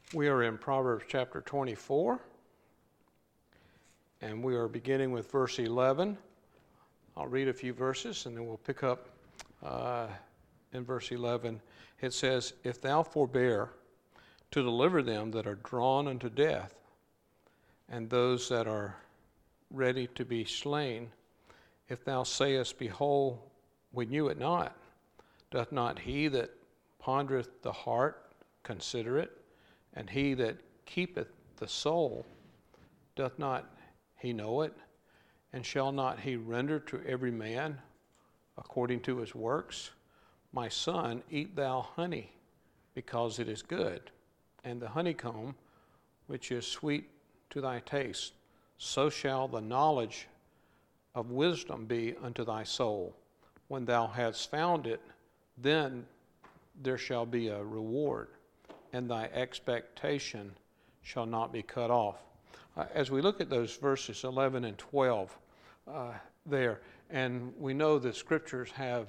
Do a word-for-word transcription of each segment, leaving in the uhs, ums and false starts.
We are in Proverbs chapter twenty-four, and we are beginning with verse eleven. I'll read a few verses, and then we'll pick up uh, in verse eleven. It says, "If thou forbear to deliver them that are drawn unto death, and those that are ready to be slain, if thou sayest, Behold, we knew it not, doth not he that pondereth the heart consider it? And he that keepeth the soul, doth not he know it? And shall not he render to every man according to his works? My son, eat thou honey, because it is good, and the honeycomb, which is sweet to thy taste. So shall the knowledge of wisdom be unto thy soul. When thou hast found it, then there shall be a reward, and thy expectation shall not be cut off." Uh, as we look at those verses eleven and twelve uh, there, and we know the scriptures have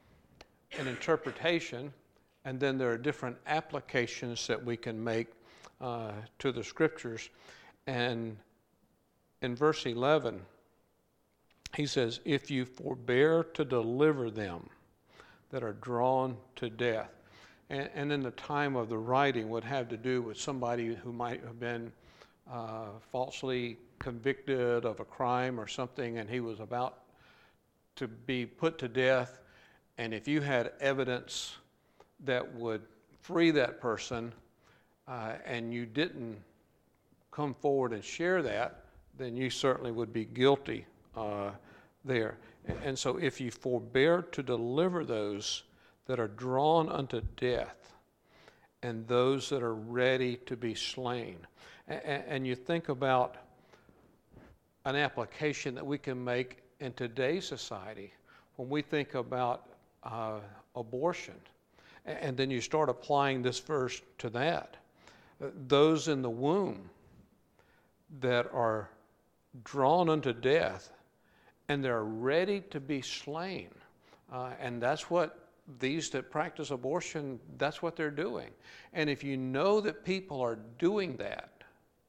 an interpretation, and then there are different applications that we can make uh, to the scriptures. And in verse eleven, he says, "If you forbear to deliver them that are drawn to death." And, and in the time of the writing would have to do with somebody who might have been uh, falsely convicted of a crime or something, and he was about to be put to death. And if you had evidence that would free that person, uh, and you didn't come forward and share that, then you certainly would be guilty uh, there. And so if you forbear to deliver those that are drawn unto death, and those that are ready to be slain. And, and you think about an application that we can make in today's society when we think about uh, abortion, and then you start applying this verse to that. Those in the womb that are drawn unto death, and they're ready to be slain, uh, and that's what these that practice abortion, that's what they're doing. And if you know that people are doing that,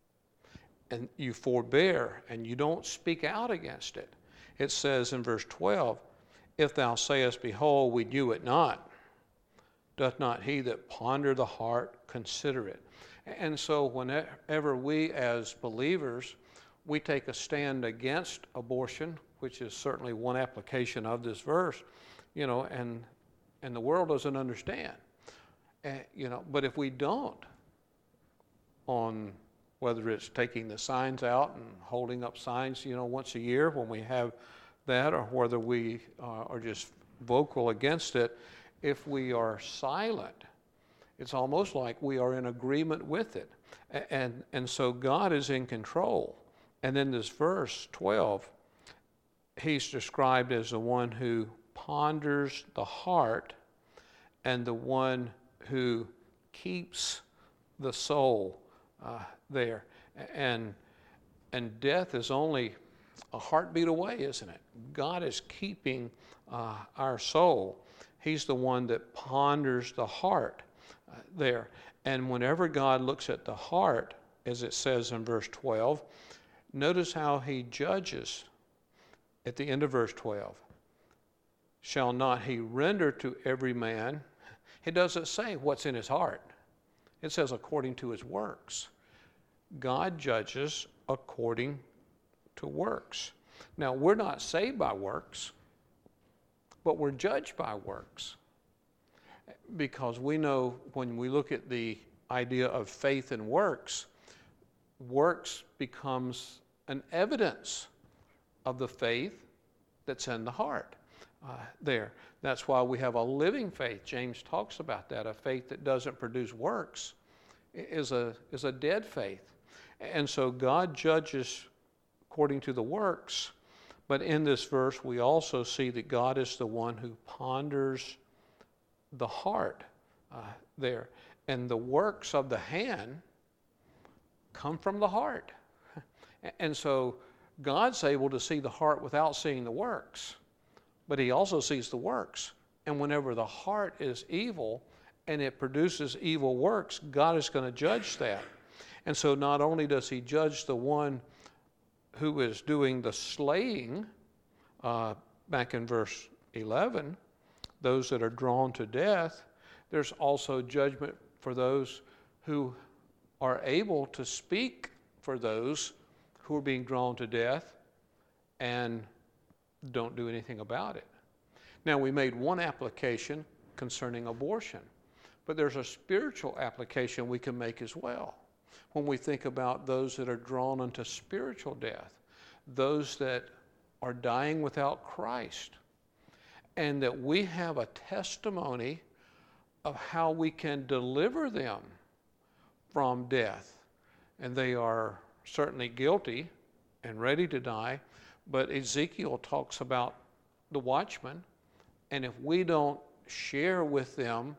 and you forbear and you don't speak out against it, it says in verse twelve, "If thou sayest, Behold, we knew it not, doth not he that ponder the heart consider it?" And so whenever we as believers, we take a stand against abortion, which is certainly one application of this verse, you know, and and the world doesn't understand. Uh, you know, but if we don't, on whether it's taking the signs out and holding up signs, you know, once a year when we have that, or whether we uh, are just vocal against it, if we are silent, it's almost like we are in agreement with it. And, and so God is in control. And in this verse twelve, he's described as the one who ponders the heart and the one who keeps the soul uh, there. And, and death is only a heartbeat away, isn't it? God is keeping uh, our soul. He's the one that ponders the heart uh, there. And whenever God looks at the heart, as it says in verse twelve, notice how he judges at the end of verse twelve. "Shall not he render to every man?" It doesn't say what's in his heart. It says according to his works. God judges according to works. Now, we're not saved by works, but we're judged by works. Because we know when we look at the idea of faith and works, works becomes an evidence of the faith that's in the heart uh, there. That's why we have a living faith. James talks about that. A faith that doesn't produce works is a, is a dead faith. And so God judges according to the works, but in this verse we also see that God is the one who ponders the heart uh, there. And the works of the hand come from the heart. And so God's able to see the heart without seeing the works, but he also sees the works. And whenever the heart is evil and it produces evil works, God is going to judge that. And so not only does he judge the one who is doing the slaying, uh, back in verse eleven, those that are drawn to death, there's also judgment for those who are able to speak for those who are being drawn to death and don't do anything about it. Now, we made one application concerning abortion, but there's a spiritual application we can make as well. When we think about those that are drawn unto spiritual death, those that are dying without Christ, and that we have a testimony of how we can deliver them from death. And they are certainly guilty and ready to die, but Ezekiel talks about the watchman, and if we don't share with them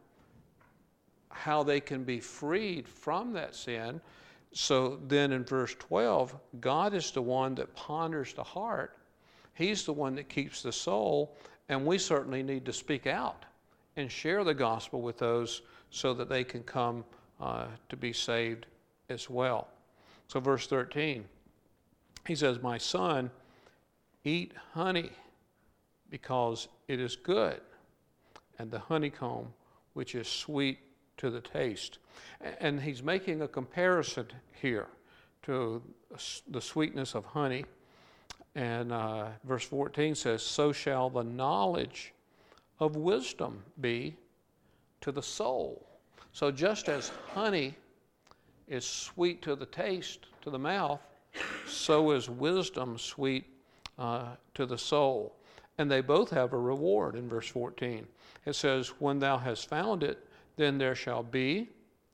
how they can be freed from that sin, so then in verse twelve, God is the one that ponders the heart. He's the one that keeps the soul, and we certainly need to speak out and share the gospel with those so that they can come uh, to be saved as well. So verse thirteen, he says, my son, eat honey because it is good, and the honeycomb which is sweet to the taste. And he's making a comparison here to the sweetness of honey. And uh, verse fourteen says, so shall the knowledge of wisdom be to the soul. So just as honey is sweet to the taste, to the mouth, so is wisdom sweet uh, to the soul. And they both have a reward in verse fourteen. It says, when thou hast found it, then there shall be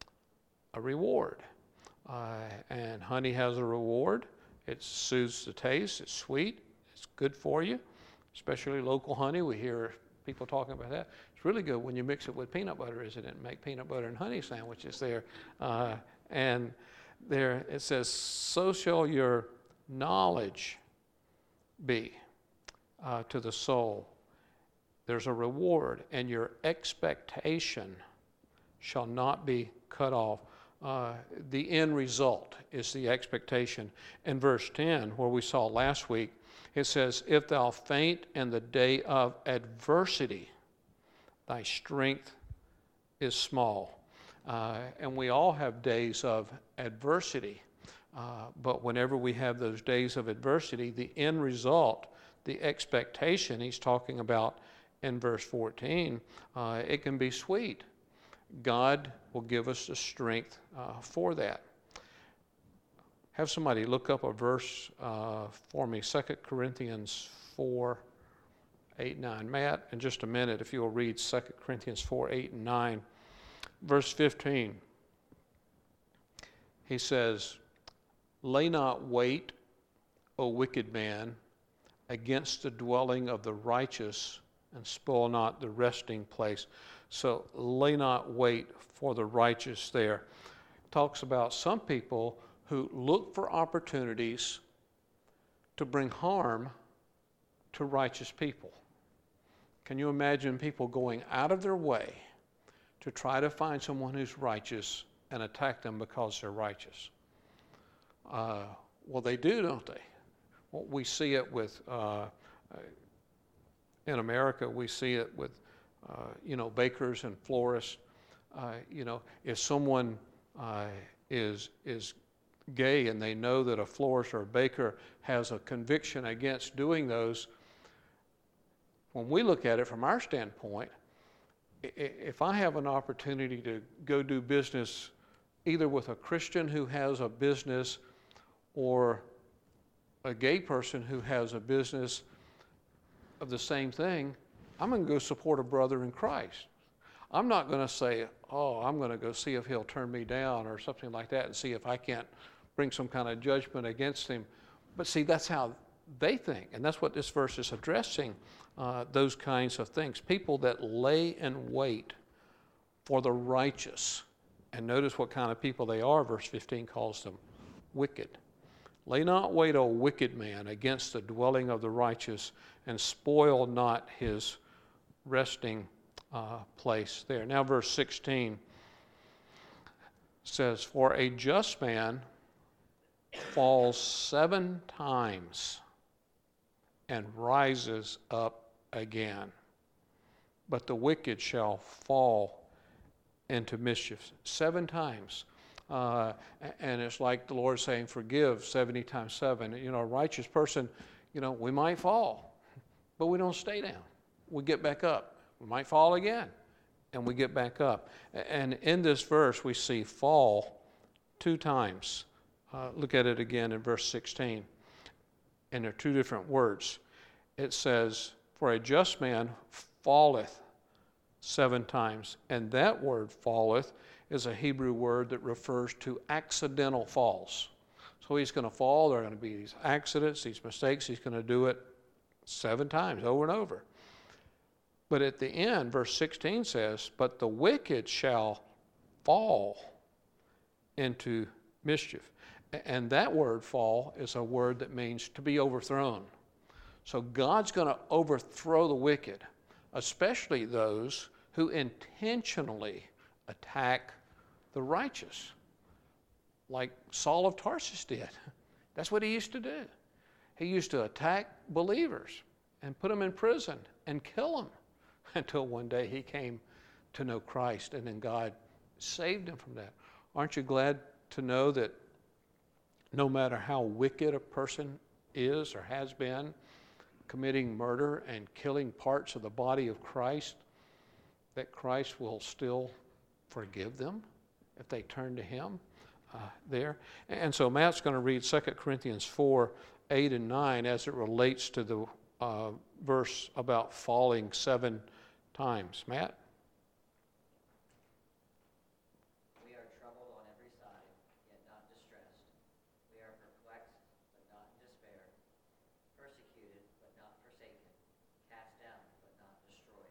a reward. Uh, and honey has a reward. It soothes the taste. It's sweet. It's good for you, especially local honey. We hear people talking about that. It's really good when you mix it with peanut butter, isn't it? Make peanut butter and honey sandwiches there. Uh, and there it says, so shall your knowledge be uh, to the soul. There's a reward, and your expectation shall not be cut off. Uh, the end result is the expectation. In verse ten, where we saw last week, it says, if thou faint in the day of adversity, thy strength is small. Uh, and we all have days of adversity. Uh, but whenever we have those days of adversity, the end result, the expectation he's talking about in verse fourteen, uh, it can be sweet. God will give us the strength uh, for that. Have somebody look up a verse uh, for me, Second Corinthians four, eight, nine. Matt, in just a minute, if you will read Second Corinthians four, eight, and nine. Verse fifteen, he says, lay not wait, O wicked man, against the dwelling of the righteous, and spoil not the resting place. So lay not wait for the righteous there. Talks about some people who look for opportunities to bring harm to righteous people. Can you imagine people going out of their way to try to find someone who's righteous and attack them because they're righteous? Uh, well, they do, don't they? Well, we see it with, uh, in America, we see it with, uh, you know, bakers and florists. Uh, you know, if someone uh, is is gay and they know that a florist or a baker has a conviction against doing those, when we look at it from our standpoint, if I have an opportunity to go do business either with a Christian who has a business or a gay person who has a business of the same thing, I'm going to go support a brother in Christ. I'm not going to say, oh, I'm going to go see if he'll turn me down or something like that and see if I can't bring some kind of judgment against him. But see, that's how they think, and that's what this verse is addressing, uh, those kinds of things. People that lay in wait for the righteous. And notice what kind of people they are. Verse fifteen calls them wicked. Lay not wait, O wicked man, against the dwelling of the righteous, and spoil not his resting uh, place there. Now verse sixteen says, for a just man falls seven times and rises up again, but the wicked shall fall into mischief. Seven times. Uh, and it's like the Lord saying, forgive seventy times seven. You know, a righteous person, you know, we might fall, but we don't stay down. We get back up. We might fall again, and we get back up. And in this verse, we see fall two times. Uh, look at it again in verse sixteen. And they're two different words. It says, for a just man falleth seven times. And that word falleth is a Hebrew word that refers to accidental falls. So he's going to fall. There are going to be these accidents, these mistakes. He's going to do it seven times over and over. But at the end, verse sixteen says, but the wicked shall fall into mischief. And that word fall is a word that means to be overthrown. So God's going to overthrow the wicked, especially those who intentionally attack the righteous, like Saul of Tarsus did. That's what he used to do. He used to attack believers and put them in prison and kill them until one day he came to know Christ, and then God saved him from that. Aren't you glad to know that no matter how wicked a person is or has been, committing murder and killing parts of the body of Christ, that Christ will still forgive them if they turn to him uh, there. And so Matt's going to read Second Corinthians four, eight and nine as it relates to the uh, verse about falling seven times. Matt? We are troubled on every side, yet not distressed. We are perplexed, but not in despair. Persecuted, but not forsaken. Cast down, but not destroyed.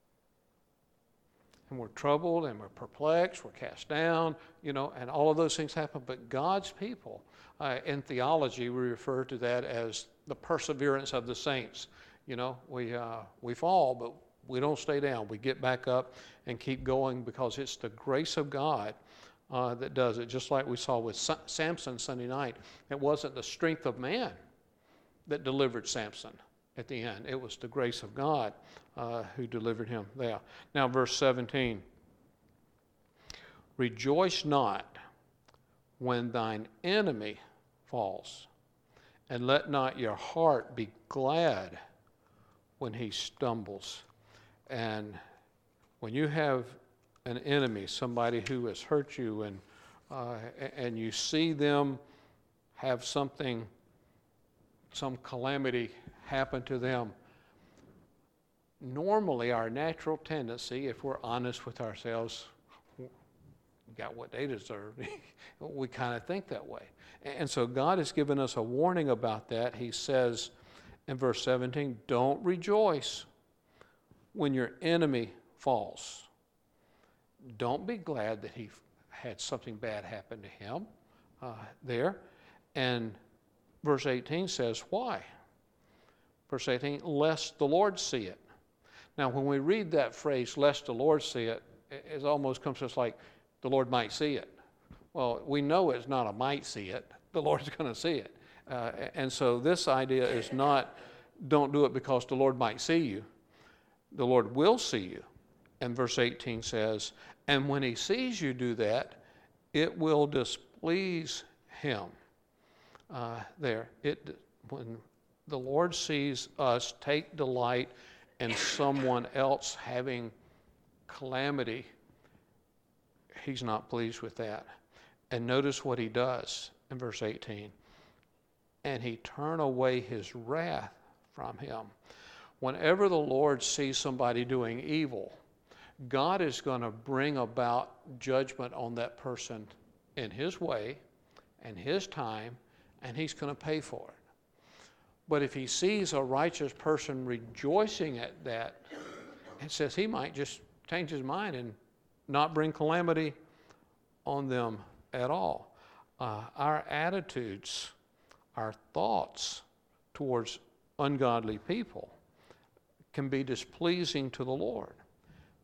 And we're troubled and we're perplexed, we're cast down, you know, and all of those things happen. But God's people, uh, in theology, we refer to that as the perseverance of the saints. You know, we uh, we fall, but we don't stay down. We get back up and keep going because it's the grace of God uh, that does it. Just like we saw with Sa- Samson Sunday night. It wasn't the strength of man that delivered Samson at the end. It was the grace of God uh, who delivered him there. Now, verse seventeen. Rejoice not when thine enemy falls, and let not your heart be glad when he stumbles. And when you have an enemy, somebody who has hurt you, and uh, and you see them have something, some calamity happen to them, normally our natural tendency, if we're honest with ourselves, got what they deserve. We kind of think that way. And so God has given us a warning about that. He says in verse seventeen, don't rejoice when your enemy falls. Don't be glad that he had something bad happen to him uh, there. And verse eighteen says, why? Verse eighteen, lest the Lord see it. Now, when we read that phrase, lest the Lord see it, it almost comes to us like the Lord might see it. Well, we know it's not a might see it. The Lord's going to see it. Uh, and so this idea is not, don't do it because the Lord might see you. The Lord will see you. And verse eighteen says, and when he sees you do that, it will displease him. Uh, there, it when the Lord sees us take delight in someone else having calamity, he's not pleased with that. And notice what he does in verse eighteen. And he turn away his wrath from him. Whenever the Lord sees somebody doing evil, God is going to bring about judgment on that person in his way and his time, and he's going to pay for it. But if he sees a righteous person rejoicing at that, it says he might just change his mind and not bring calamity on them at all. Uh, our attitudes, our thoughts towards ungodly people can be displeasing to the Lord.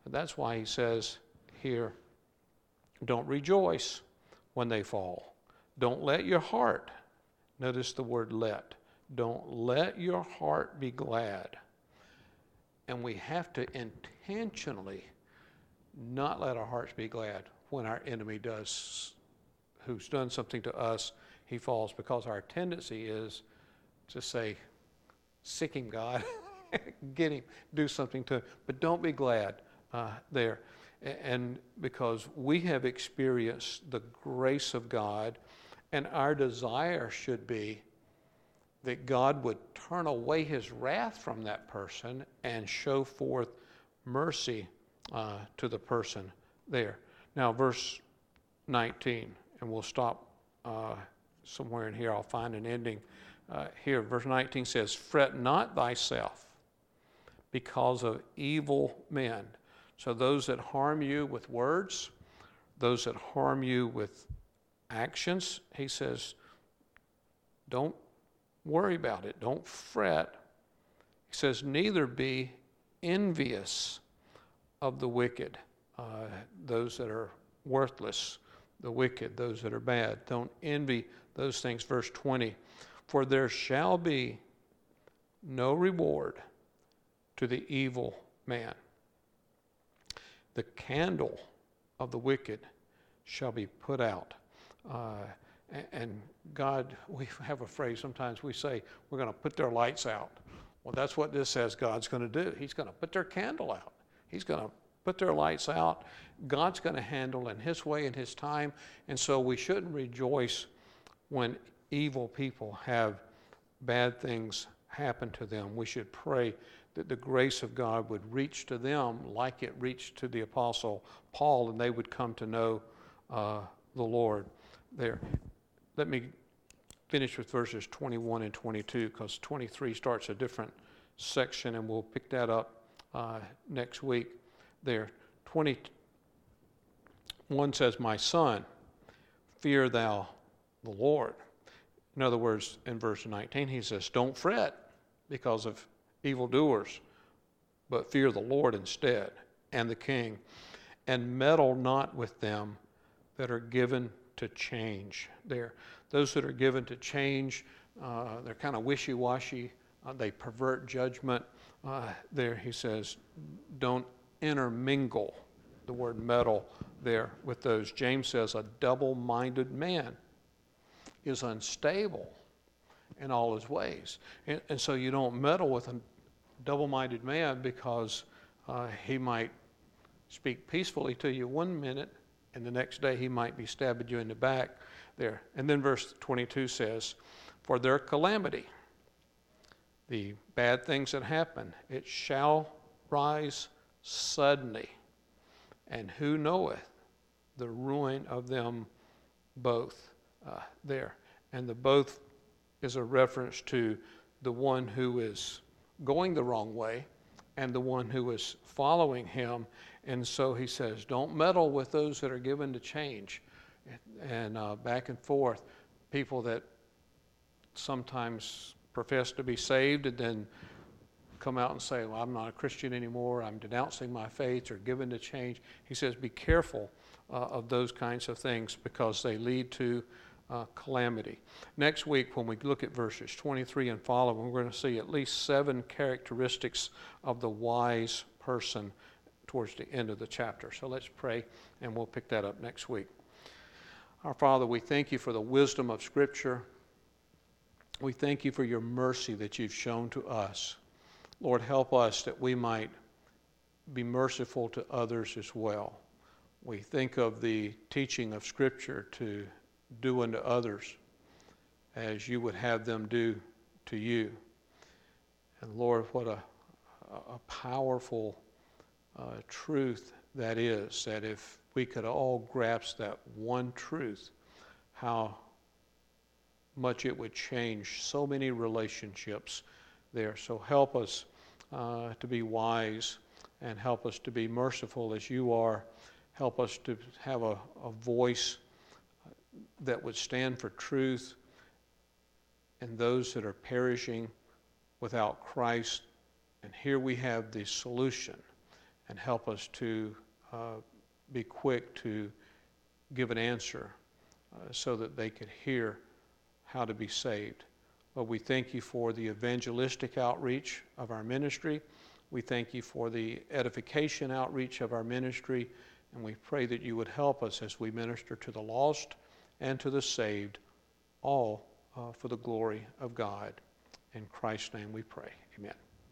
That's why he says here, don't rejoice when they fall. Don't let your heart, notice the word let, don't let your heart be glad. And we have to intentionally not let our hearts be glad when our enemy does, who's done something to us, he falls, because our tendency is to say, sick him, God, get him, do something to him. But don't be glad uh, there. And because we have experienced the grace of God, and our desire should be that God would turn away his wrath from that person and show forth mercy uh, to the person there. Now, verse nineteen, and we'll stop uh, somewhere in here. I'll find an ending uh, here. Verse nineteen says, fret not thyself because of evil men. So those that harm you with words, those that harm you with actions, he says, don't worry about it. Don't fret. He says, neither be envious of the wicked, uh, those that are worthless, the wicked, those that are bad. Don't envy those things. Verse twenty, for there shall be no reward to the evil man. The candle of the wicked shall be put out. Uh, and God, we have a phrase, sometimes we say, we're going to put their lights out. Well, that's what this says God's going to do. He's going to put their candle out. He's going to put their lights out. God's going to handle in his way and his time. And so we shouldn't rejoice when evil people have bad things happen to them. We should pray that the grace of God would reach to them like it reached to the Apostle Paul, and they would come to know uh, the Lord there. Let me finish with verses twenty-one and twenty-two, because twenty-three starts a different section, and we'll pick that up uh, next week there. twenty-one says, my son, fear thou the Lord. In other words, in verse nineteen, he says, don't fret because of evildoers, but fear the Lord instead, and the king, and meddle not with them that are given to change there. Those that are given to change, uh, they're kind of wishy-washy, uh, they pervert judgment. Uh, there he says, don't intermingle, the word meddle there, with those. James says a double-minded man is unstable in all his ways. And, and so you don't meddle with a double-minded man, because uh, he might speak peacefully to you one minute, and the next day he might be stabbing you in the back there. And then verse twenty-two says, for their calamity, the bad things that happen, it shall rise suddenly, and who knoweth the ruin of them both uh, there. And the both is a reference to the one who is going the wrong way and the one who is following him. And so he says, don't meddle with those that are given to change. And uh, back and forth, people that sometimes profess to be saved and then come out and say, well, I'm not a Christian anymore, I'm denouncing my faith, or given to change. He says, be careful uh, of those kinds of things, because they lead to uh, calamity. Next week, when we look at verses twenty-three and following, we're going to see at least seven characteristics of the wise person towards the end of the chapter. So let's pray, and we'll pick that up next week. Our Father, we thank you for the wisdom of Scripture. We thank you for your mercy that you've shown to us. Lord, help us that we might be merciful to others as well. We think of the teaching of Scripture to do unto others as you would have them do to you. And Lord, what a, a powerful uh, truth that is, that if we could all grasp that one truth, how much it would change so many relationships there. So help us uh, to be wise, and help us to be merciful as you are. Help us to have a, a voice that would stand for truth, and those that are perishing without Christ. And here we have the solution. and help us to uh, be quick to give an answer uh, so that they could hear how to be saved. Lord, we thank you for the evangelistic outreach of our ministry. We thank you for the edification outreach of our ministry, and we pray that you would help us as we minister to the lost and to the saved, all uh, for the glory of God. In Christ's name we pray. Amen.